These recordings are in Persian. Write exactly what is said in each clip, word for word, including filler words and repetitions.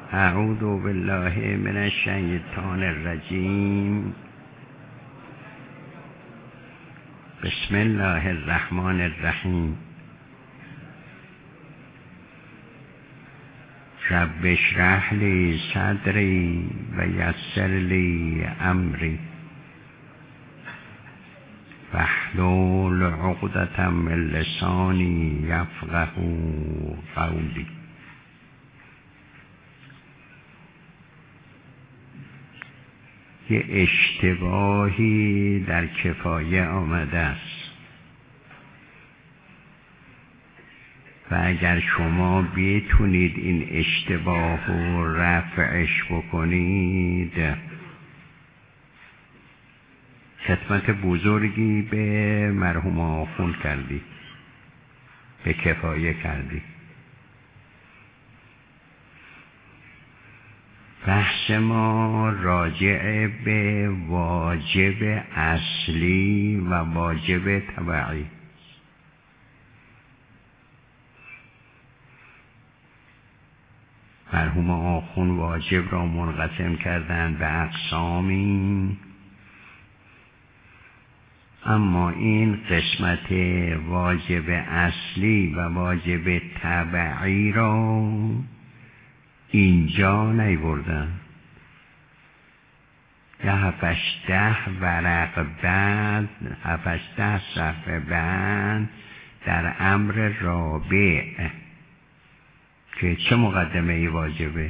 اعوذ بالله من الشیطان الرجیم. بسم الله الرحمن الرحیم. رب اشرح لی صدری و یسر لی امری واحلل عقدة من لسانی یفقهوا قولی. یه اشتباهی در کفایه آمده است و اگر شما بتونید این اشتباه رو رفعش بکنید خدمت بزرگی به مرحوم آخوند کردی، به کفایه کردی. بحث ما راجع به واجب اصلی و واجب تبعی. مرحوم آخوند واجب را منقسم کردن به اقسامی، اما این قسمت واجب اصلی و واجب تبعی را اینجا نیوردن. یه هفتش ده ورق بعد، هفتش ده صفحه بعد در امر رابع که چه مقدمه ای واجبه؟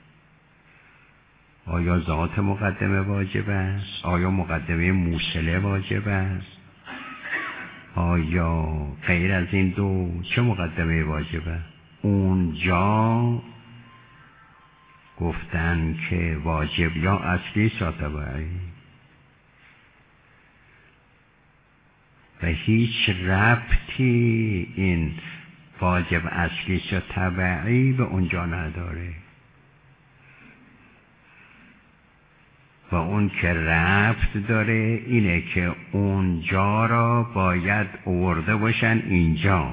آیا ذات مقدمه واجب است؟ آیا مقدمه موصله واجب است؟ آیا غیر از این دو چه مقدمه واجبه؟ اونجا گفتن که واجب یا اصلی یا تبعی و هیچ ربطی این واجب اصلی یا تبعی به اونجا نداره و اون که ربط داره اینه که اونجا را باید آورده باشن اینجا،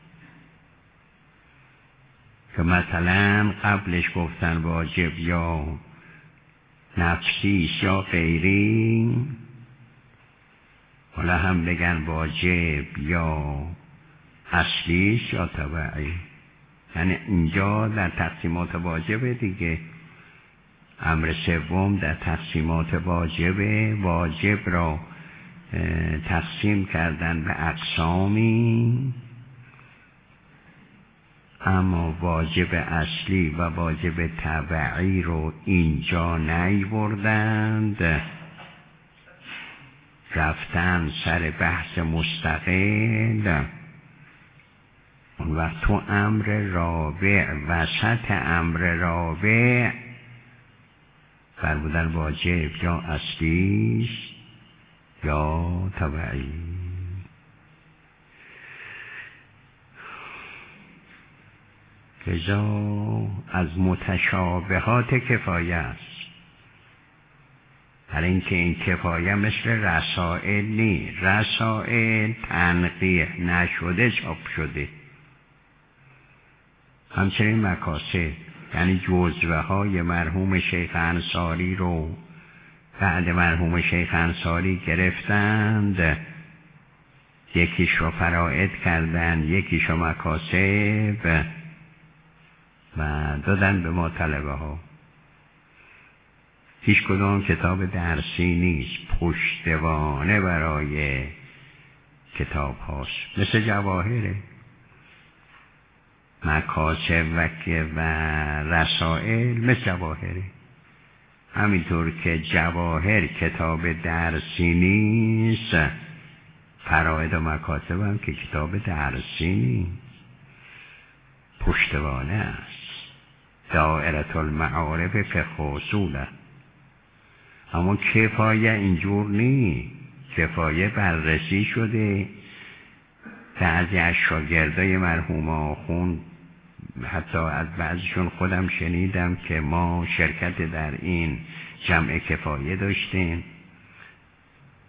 که مثلا قبلش گفتن واجب یا نفسی یا غیری، حالا هم بگن واجب یا اصلی یا تبعی. یعنی اینجا در تقسیمات واجبه دیگه. امر سوم در تقسیمات واجبه. واجب را تقسیم کردن به اقسامی، اما واجب اصلی و واجب تبعی رو اینجا نیوردند، رفتن سر بحث مستقل. اون وقت تو امر رابع، وسط امر رابع فرمودن واجب یا اصلی یا تبعی. لذا از متشابهات کفایه است، برای اینکه این کفایه مثل رسائل نی. رسائل تنقیح نشده چاپ شده، همچنین مکاسب، یعنی جزوه های مرحوم شیخ انصاری رو بعد مرحوم شیخ انصاری گرفتند، یکیش رو فرائد کردن، یکیش رو مکاسب و دادن به ما طلبه ها. هیچ کدام کتاب درسی نیست، پشتوانه برای کتاب هاست، مثل جواهره. مکاسب و, و رسائل مثل جواهره. همینطور که جواهر کتاب درسی نیست، فرائد و مکاسب هم که کتاب درسی نیست، پشتوانه است. دائره المعارف فقه اصوله. اما کفایه اینجور نی. کفایه بررسی شده. بعضی از شاگردای مرحوم آخوند، حتی از بعضیشون خودم شنیدم که ما شرکت در این جمع کفایه داشتیم،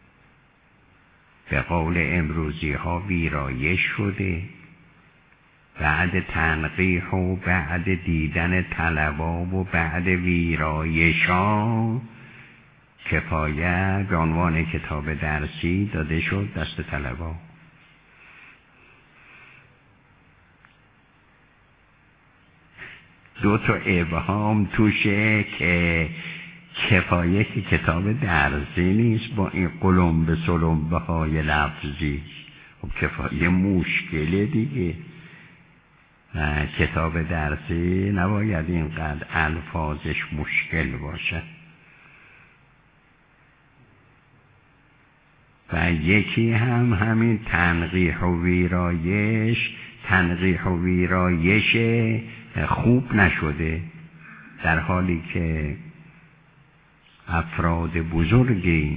به قول امروزی ها ویرایش شده بعد تنقیح و بعد دیدن طلبا و بعد ویرایشا کفایت به عنوان کتاب درسی داده شد دست طلبا. دو تا ابهام توشه که کفایه که کتاب درسی نیست با این قلمبه سلمبه های لفظی. خب کفایه مشکله دیگه. کتاب درسی نباید اینقدر الفاظش مشکل باشه. و یکی هم همین تنقیح و ویرایش تنقیح و ویرایش خوب نشده، در حالی که افراد بزرگی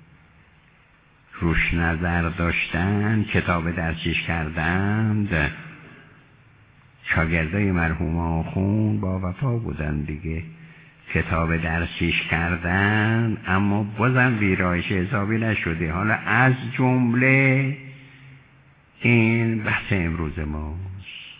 روش نظر داشتن کتاب درسیش کردند. شاگردای مرحوم آخوند با وفا بودن دیگه، کتاب درسیش کردن اما بازم ویرایش حسابی نشده. حالا از جمله این بحث امروز ماست.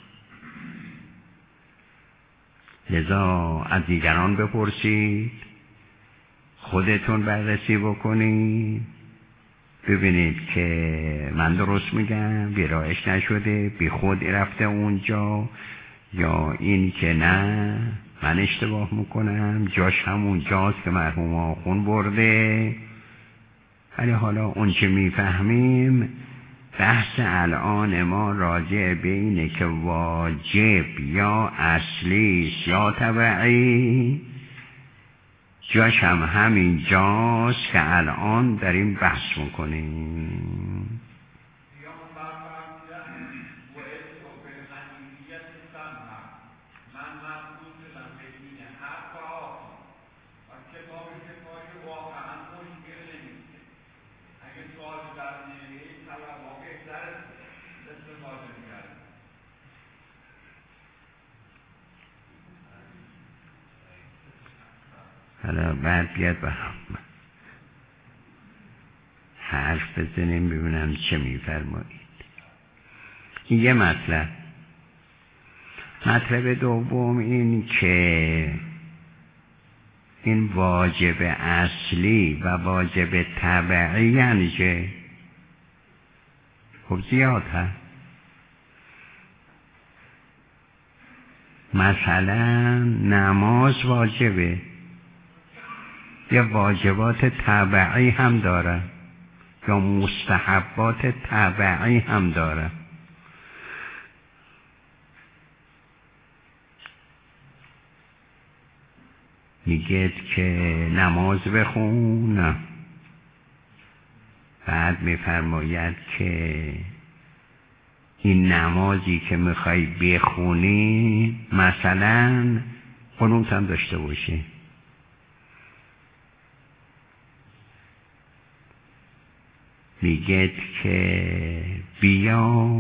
لذا از دیگران بپرسید، خودتون بررسی بکنید، ببینید که من درست میگم، ویرایش نشده، بی خود رفته اونجا، یا این که نه من اشتباه میکنم، جاش همون جاست که مرحوم آخوند برده. ولی حالا اون چه میفهمیم، بحث الان ما راجع به اینه که واجب یا اصلی یا تبعی، جاش هم همین جاست که الان داریم بحث میکنیم. حالا بعد بیاد با هم حرف بزنیم ببینم چه میفرمایید. این یه مطلب. مطلب دوم این که این واجب اصلی و واجب تبعی یعنی چه؟ خب زیاد هست. مثلا نماز واجبه، یا واجبات تبعی هم داره، یا مستحبات تبعی هم داره. میگه که نماز بخون، بعد میفرماید که این نمازی که میخوای بخونی مثلا قنوت هم داشته باشی. میگه که بیا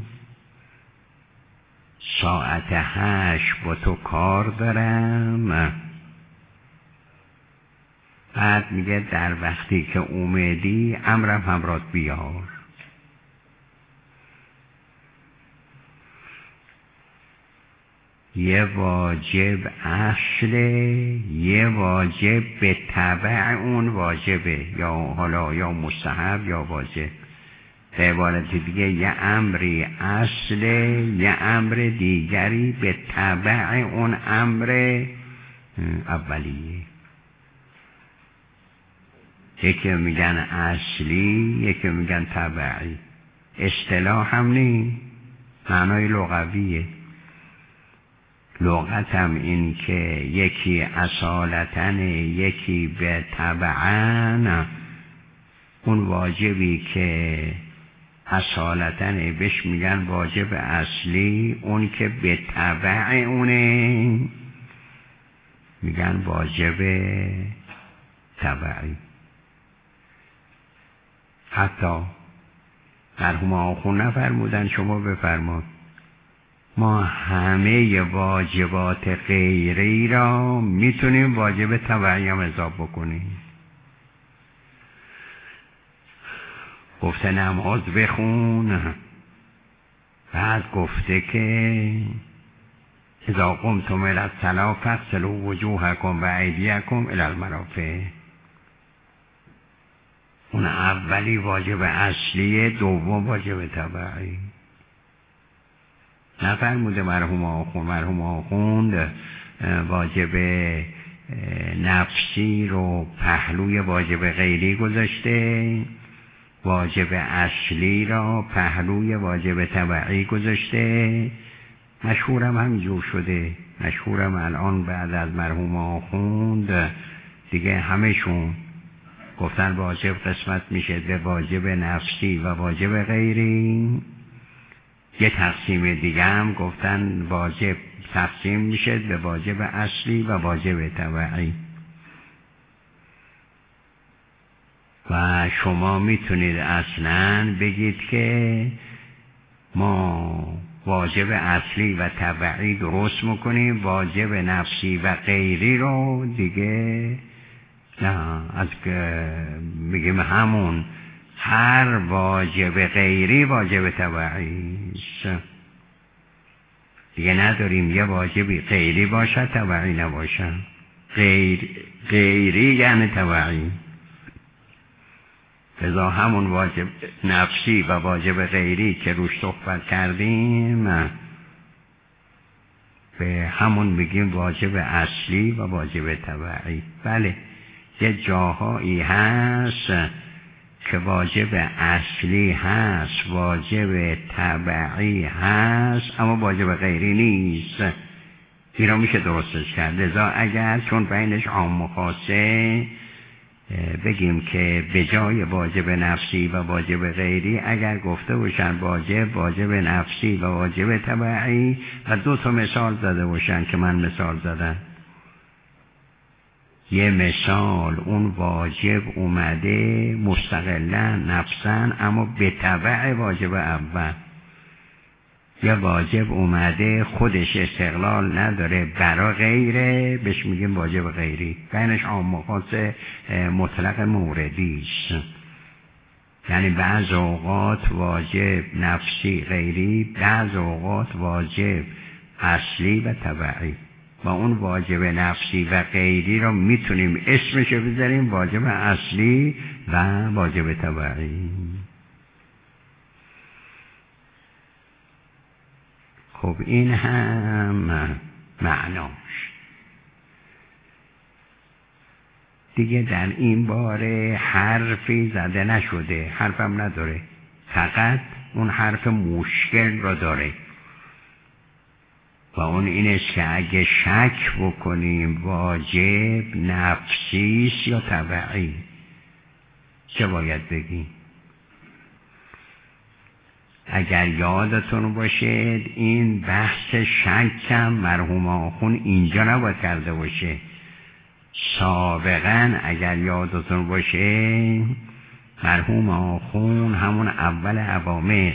ساعت هشت با تو کار دارم، بعد میگه در وقتی که اومدی امرم همراهت بیار. یه واجب اصله، یه واجب به تبع اون واجبه، یا حالا یا مستحب یا واجب. به عبارت دیگه یه امری اصله، یه امر دیگری به تبع اون امر اولیه. یکی میگن اصلی، یکی میگن تبعی. اصطلاح هم نی، معنای لغویه. لغت هم این که یکی اصالتن، یکی به تبعن. اون واجبی که اصالتن بهش میگن واجب اصلی، اون که به تبع اونه میگن واجب تبعی. حتی مرحوم آخوند نفرمودن شما بفرماد ما همه واجبات غیری را میتونیم واجب تبعی هم اضافه بکنیم. گفته نماز بخون، بعد گفته که اذا قمتم الی الصلاة فاغسلوا وجوهکم و ایدیکم الی المرافق. اون اولی واجب اصلی، دوم واجب تبعی. نفرموده مرحوم آخوند مرحوم آخوند واجب نفسی رو پهلوی واجب غیری گذاشته، واجب اصلی را پهلوی واجب تبعی گذاشته. مشهورم همینجور شده، مشهورم الان بعد از مرحوم آخوند دیگه همشون گفتن واجب قسمت میشه به واجب نفسی و واجب غیری. یه تقسیم دیگه هم گفتن واجب تقسیم میشه به واجب اصلی و واجب تبعی. و شما میتونید اصلا بگید که ما واجب اصلی و تبعی درست میکنیم، واجب نفسی و غیری رو دیگه نه، از میگیم همون هر واجب غیری واجب تبعیست دیگه، نداریم یه واجبی غیری باشد تبعی نباشد. غیر غیری یعنی تبعی. لذا همون واجب نفسی و واجب غیری که روش صحبت کردیم به همون میگیم واجب اصلی و واجب تبعی. بله یه جاهایی هست که واجب اصلی هست، واجب تبعی هست، اما واجب غیری نیست. این را میشه درستش کرد. لذا اگر چون بینش عام و خاصه بگیم که به جای واجب نفسی و واجب غیری اگر گفته باشن واجب واجب نفسی و واجب تبعی و دو تا مثال زده باشن که من مثال زدم. یه مثال اون واجب اومده مستقلا نفسن اما به تبع واجب اول، یا واجب اومده خودش استقلال نداره برا غیره، بهش میگیم واجب غیری. بینش عام و خاص مطلق موردیست. یعنی بعض اوقات واجب نفسی غیری، بعض اوقات واجب اصلی و تبعی. با اون واجب نفسی و غیری رو میتونیم اسمش بذاریم واجب اصلی و واجب تبعی. خب این هم معناش. دیگه در این باره حرفی زده نشده، حرفم نداره، فقط اون حرف مشکل رو داره و اون اینه که اگه شک بکنیم واجب نفسیست یا تبعی چه باید بگیم؟ اگر یادتون باشه این بحث شکم مرحوم آخوند اینجا نباید کرده باشه. سابقا اگر یادتون باشه مرحوم آخوند همون اول اوامر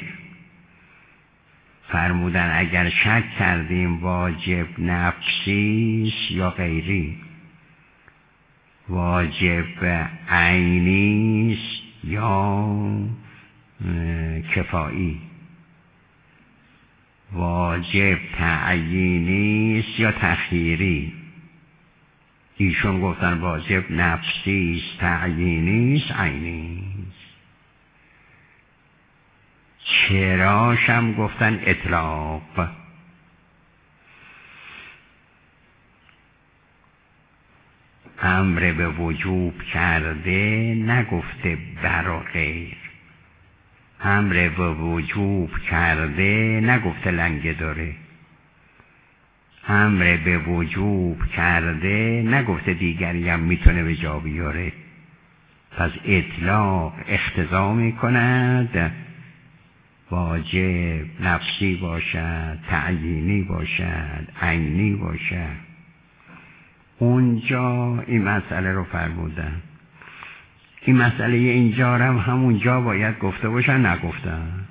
فرمودن اگر شک کردیم واجب نفسیست یا غیری، واجب عینیست یا کفایی، واجب تعیینیست یا تخییری. ایشون گفتن واجب نفسیست، تعیینیست، عینیست. چراش هم گفتن اطلاق. امر به وجوب کرده نگفته برا غیر، امر به وجوب کرده نگفته لنگه داره، امر به وجوب کرده نگفته دیگری هم میتونه به جا بیاره. پس اطلاق اقتضا میکند واجب نفسی باشد، تعیینی باشد، عینی باشد. اونجا این مسئله رو فرمودن. این مسئله اینجا هم همونجا باید گفته باشن، نگفتن.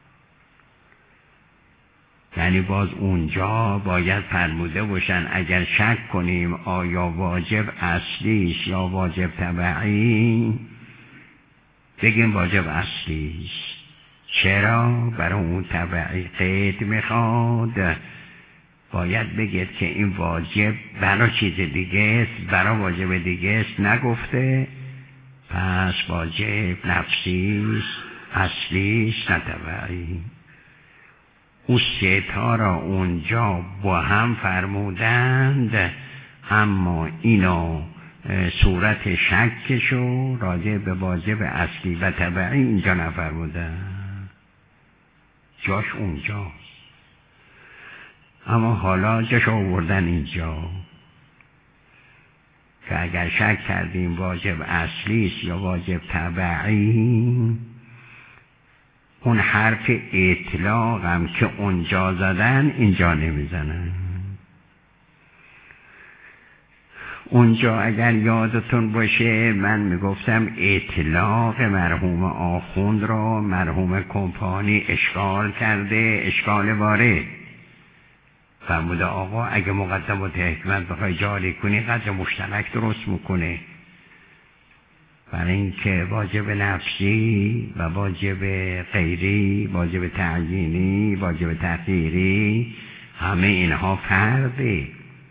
یعنی باز اونجا باید فرموده باشن اگر شک کنیم آیا واجب اصلیش یا واجب تبعی، بگیم واجب اصلیش. چرا برای اون تبعی قید میخواد؟ باید بگید که این واجب برای چیز دیگه است، برای واجب دیگه است نگفته، پس واجب نفسیست، اصلیست، نه تبعی. او سه تا را اونجا با هم فرمودند، اما اینو صورت شکشو راجع به واجب اصلی و تبعی اینجا نفرمودند، جاش اونجاست. اما حالا جاش آوردن اینجا که اگر شک کردیم واجب اصلیست یا واجب تبعی، اون حرف اطلاق هم که اونجا زدن اینجا نمیزنن. اونجا اگر یادتون باشه من میگفتم اطلاق مرحوم آخوند را مرحوم کمپانی اشکال کرده، اشکال وارد فرموده آقا اگه مقدمات حکمت بخوای جاری کنی قدر مشترک درست میکنه، برای اینکه واجب نفسی و واجب غیری، واجب تعیینی، واجب تغییری، همه اینها فرده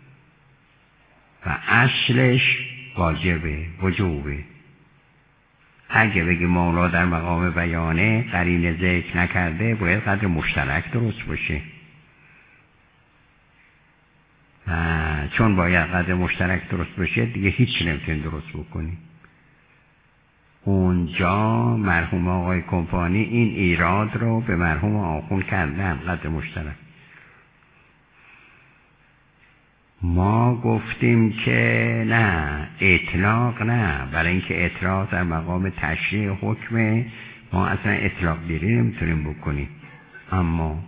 و اصلش واجبه، وجوبه. اگه بگی مولا در مقام بیانه قرینه ذکر نکرده، باید قدر مشترک درست باشه و چون باید قدر مشترک درست باشه دیگه هیچ نمیتونی درست بکنی. اونجا مرحوم آقای کمپانی این ایراد رو به مرحوم آخوند کردن، قدر مشترک. ما گفتیم که نه، اطلاق نه، برای اینکه اطلاق در مقام تشریع حکمه، ما اصلا اطلاق دیری نمیتونیم بکنیم. اما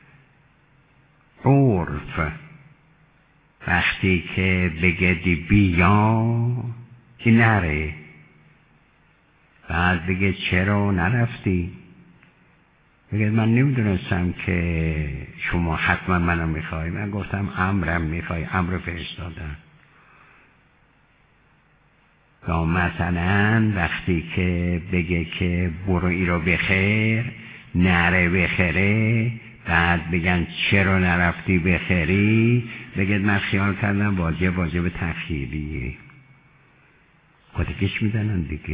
عرف وقتی که بگردی بیا که نره، بعد بگه چرا نرفتی، بگه من نمیدونستم که شما حتما منو میخوای، من گفتم امرم میخوای، امر فرستادن. یا مثلا وقتی که بگه که برو ای رو بخیر، نره بخیره، بعد بگن چرا نرفتی بخیری، بگه من خیال کردم واجب واجب تخییریه، خودکش میدنن دیگه.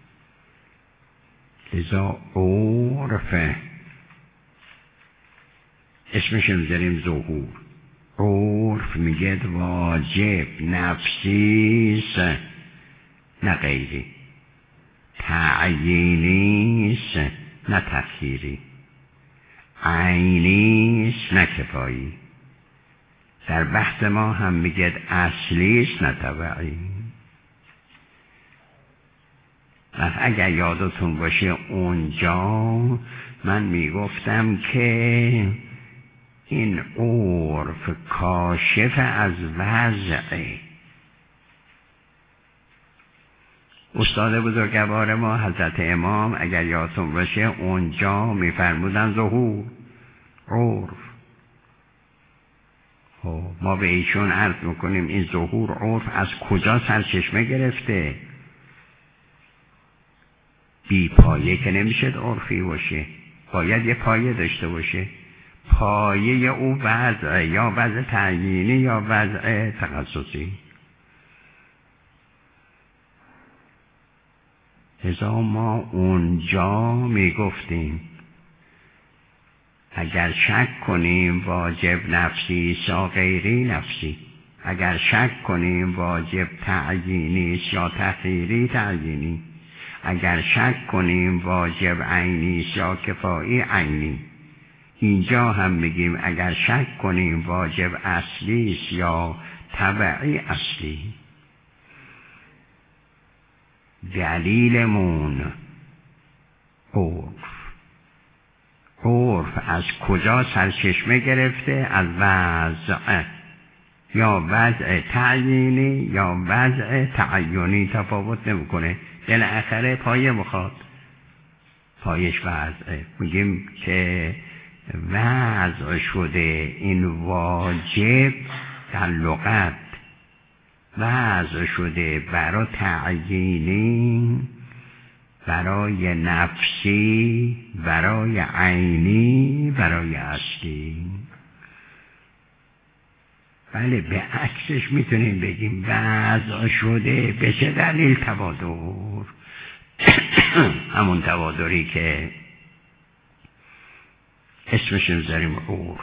لذا عرف اسمش میذاریم ظهور. عرف میگه واجب نفسیست نه غیری، تعیینیست نه تخییری، عینیست نه کفایی. در بحث ما هم میگه اصلیست نه تبعی. اگر یادتون باشه اونجا من میگفتم که این عرف کاشف از وضعه. استاد بزرگوار ما حضرت امام اگر یادتون باشه اونجا میفرمودن ظهور عرف. خب ما به ایشون عرض میکنیم این ظهور عرف از کجا سرچشمه گرفته؟ بی پایه که نمیشه عرفی باشه، باید یه پایه داشته باشه. پایه او وضع، یا وضع تعیینی یا وضع تخصصی. لذا ما اونجا میگفتیم اگر شک کنیم واجب نفسی یا غیری نفسی، اگر شک کنیم واجب تعیینی یا تخییری تعیینی، اگر شک کنیم واجب عینی یا کفایی عینی. اینجا هم میگیم اگر شک کنیم واجب اصلی یا تبعی اصلی. دلیلمون عرف. عرف از کجا سرچشمه گرفته؟ از وضع، یا وضع تعیینی یا وضع تعیینی، تفاوت نمیکنه. بالاخره پایه بخواد، پایش وضعه. میگیم که وضع شده این واجب در لغت، وضع شده برای تعیینی برای نفسی، برای عینی، برای اصلی. بله به عکسش میتونیم بگیم وضع شده به چه دلیل تبادر. همون تبادری که اسمش میذاریم عرف.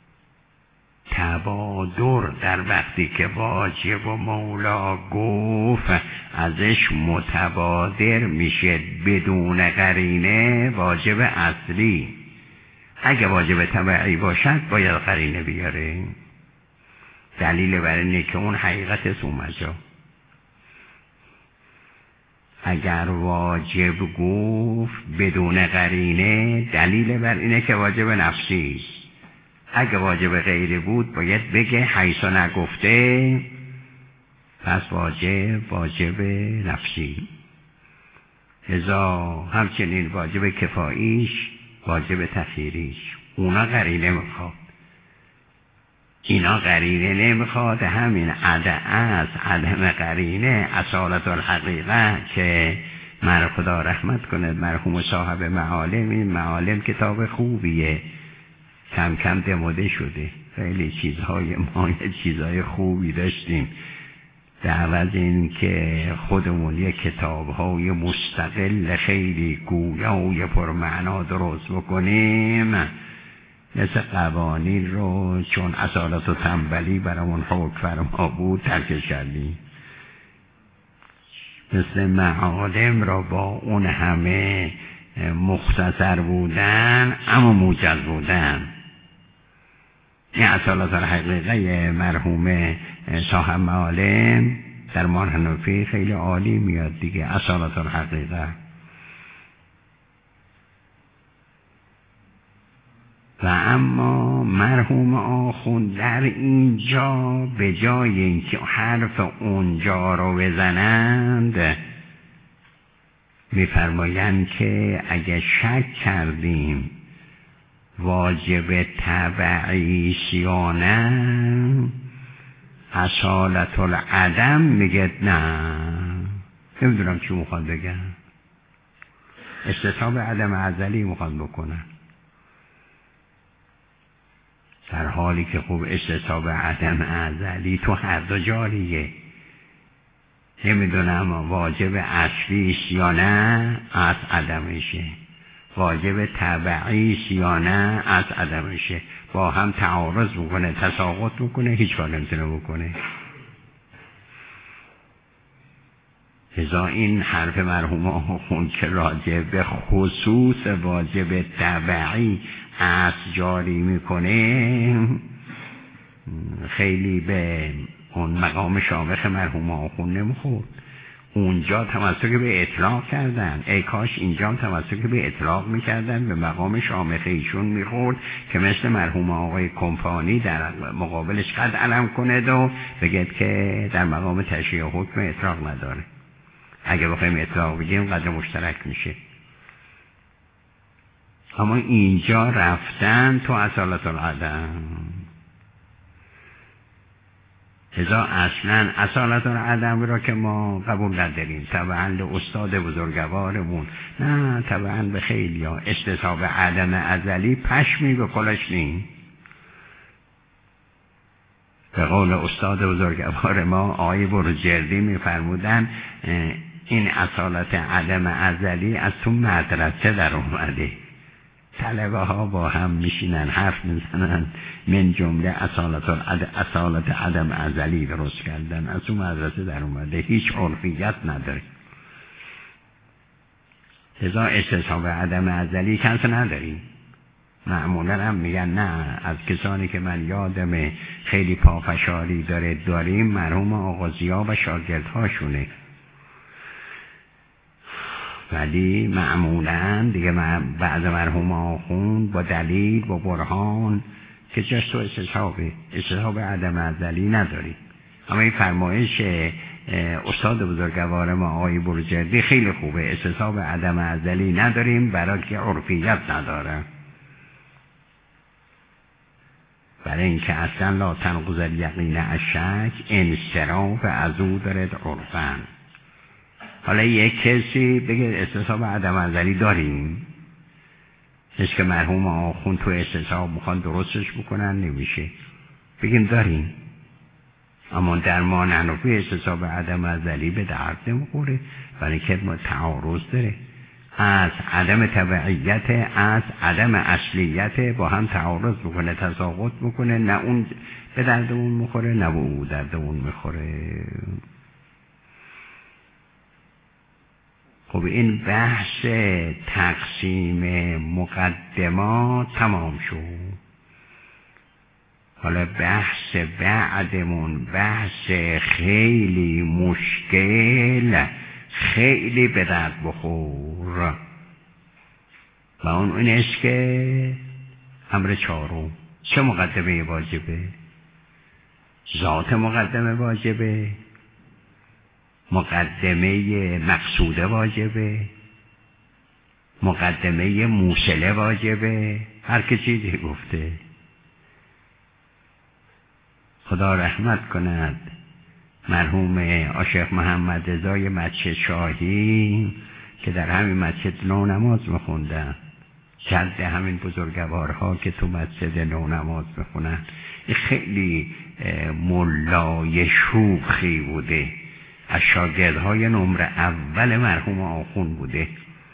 تبادر در وقتی که واجب و مولا گفت ازش متبادر میشه بدون قرینه واجب اصلی. اگه واجب تبعی باشد باید قرینه بیاره. دلیل بر اینه که اون حقیقت سومجا. اگر واجب گفت بدون قرینه دلیل بر اینه که واجب نفسی است. اگه واجب غیری بود باید بگه حیثا نگفته پس واجب واجب نفسی. لذا همچنین واجب کفاییش واجب تخییریش اونا قرینه میخواد، اینا قرینه نمیخواد. همین عدم از عدم قرینه اصالت الحقیقه که مر خدا رحمت کنه مرحوم صاحب معالم، این معالم کتاب خوبیه، کم کم دموده شده. خیلی چیزهای ما یه چیزهای خوبی داشتیم، در عوض این که خودمون یه کتابهای مستقل خیلی گویای پرمعنا درست بکنیم، مثل قوانین رو چون اصالت و تنبلی برامون حکم فرما بود ترک کردیم. مثل معالم را با اون همه مختصر بودن اما موجز بودن. این اصالت الحقیقه مرحوم صاحب معالم در مان حنفی خیلی عالی میاد دیگه. اصالت الحقیقه و اما مرحوم آخوند در اینجا به جای اینکه حرف اونجا رو بزنند میفرمایند که اگه شک کردیم واجب تبعیش یا نه اصالت العدم میگه نه. نمیدونم چی میخواد بگم، استصحاب عدم ازلی میخواد بکنن، در حالی که خوب استصحاب عدم ازلی تو هر دو جاریه. نمیدونم واجب اصلیش یا نه از عدمشه، واجب تبعیش یا نه از عدمشه. با هم تعارض میکنه، تساقط میکنه، هیچ کار نمیتونه بکنه. لذا این حرف مرحوم آخوند که راجع به خصوص واجب تبعی از جاری میکنه خیلی به اون مقام شامخ مرحوم آخوند نمیخورد. اونجا تمسک به اطلاق کردن، ای کاش اینجا هم تمسک به اطلاق میکردن، به مقام شامخ ایشون میخورد که مثل مرحوم آقای کمپانی در مقابلش قد علم کنه و بگید که در مقام تشریع حکم اطلاق نداره. اگه بخوایم اطلاق بگیم قدر مشترک میشه. اما اینجا رفتن تو اصالت العدم. لذا اصلا اصالت العدم را که ما قبول نداریم، طبعا استاد بزرگوارمون نه، طبعا به خیلی ها استصحاب عدم ازلی پشمی به کلش نیم. به قول استاد بزرگوار ما آقای بروجردی میفرمودن این اصالت عدم ازلی از تو مدرسه در اومده. طلبه ها با هم میشینن حرف میزنن، من جمله اصالت اصالت عدم ازلی درست کردن، از اون مدرسه در اومده، هیچ عرفیت نداره. لذا استصحاب عدم ازلی کس نداریم. معمولا هم میگن نه، از کسانی که من یادم خیلی پافشاری داره داریم مرحوم آقا ضیا و شاگردهاشونه، ولی معمولا دیگه بعد مرحوم آخوند با دلیل با برهان که جاش تو استصحابه استصحاب عدم ازلی نداری. اما این فرمایش استاد بزرگوار ما آقای بروجردی خیلی خوبه، استصحاب عدم ازلی نداریم برای که عرفیت نداره، برای اینکه اصلا لا تنقض الیقین از شک انصراف از او دارد عرفن. حالا یک کسی بگه استصحاب عدم ازلی داریم، هست که مرحوم آخوند تو استصحاب میخوان درستش بکنن، نمیشه. بگیم داریم، اما در ما نحنفی استصحاب عدم ازلی به درد نمیخوره، برای که تعارض داره. از عدم تبعیت، از عدم اصلیت با هم تعارض میکنه، تساقط میکنه، نه اون به درد اون میخوره نه او درد اون میخوره. خب این بحث تقسیم مقدمات تمام شد. حالا بحث بعدمون بحث خیلی مشکل، خیلی به درد بخور، و اون این است که امر چهارم چه مقدمه واجبه؟ ذات مقدمه واجبه، مقدمه مقصوده واجبه، مقدمه موصله واجبه، هر که چیزی گفته. خدا رحمت کند مرحوم آشیخ محمد رضای مسجد شاهی که در همین مسجد نو نماز میخوندن، جد همین بزرگوارها که تو مسجد نو نماز میخونن، این خیلی ملای شوخی بوده، از شاگردهای نمره اول مرحوم آخوند بوده.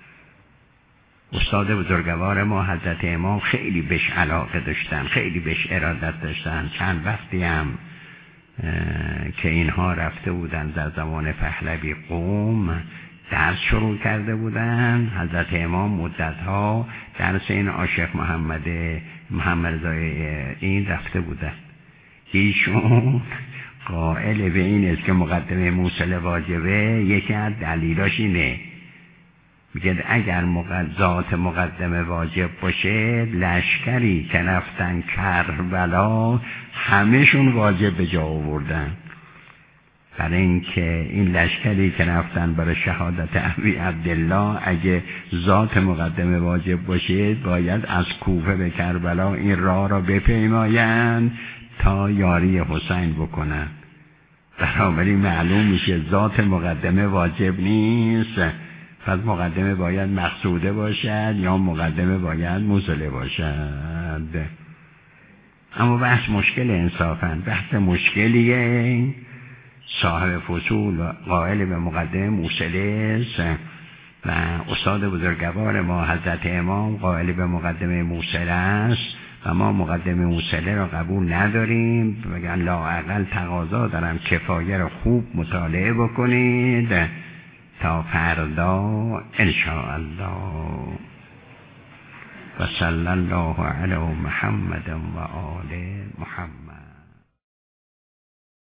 استاد بزرگوار ما حضرت امام خیلی بهش علاقه داشتن، خیلی بهش ارادت داشتن. چند وقتی هم که اینها رفته بودن در زمان پهلوی قم درس شروع کرده بودن، حضرت امام مدتها درس این آشیخ محمد محمد رضای این رفته بودن. ایشون قائل به این است که مقدمه موصله واجبه. یکی از دلیلاش اینه، میگه اگر ذات مقدمه واجب باشه، لشکری که رفتن کربلا همهشون واجب به جا آوردن، برای اینکه این لشکری که رفتن برای شهادت ابی عبدالله اگه ذات مقدمه واجب باشه، باید از کوفه به کربلا این راه را بپیمایند تا یاری حسین بکنن. بنابراین معلوم میشه ذات مقدمه واجب نیست، پس مقدمه باید مقصوده باشد یا مقدمه باید موصله باشد. اما بحث مشکل انصافاً، بحث مشکلیه. صاحب فصول قائل به مقدمه موصله است و استاد بزرگوار ما حضرت امام قائل به مقدمه موصله است و ما مقدمه موصله را قبول نداریم. بگن لااقل تقاضا دارم کفایه را خوب مطالعه بکنید تا فردا انشاءالله. و صلی الله علی محمد و آل محمد.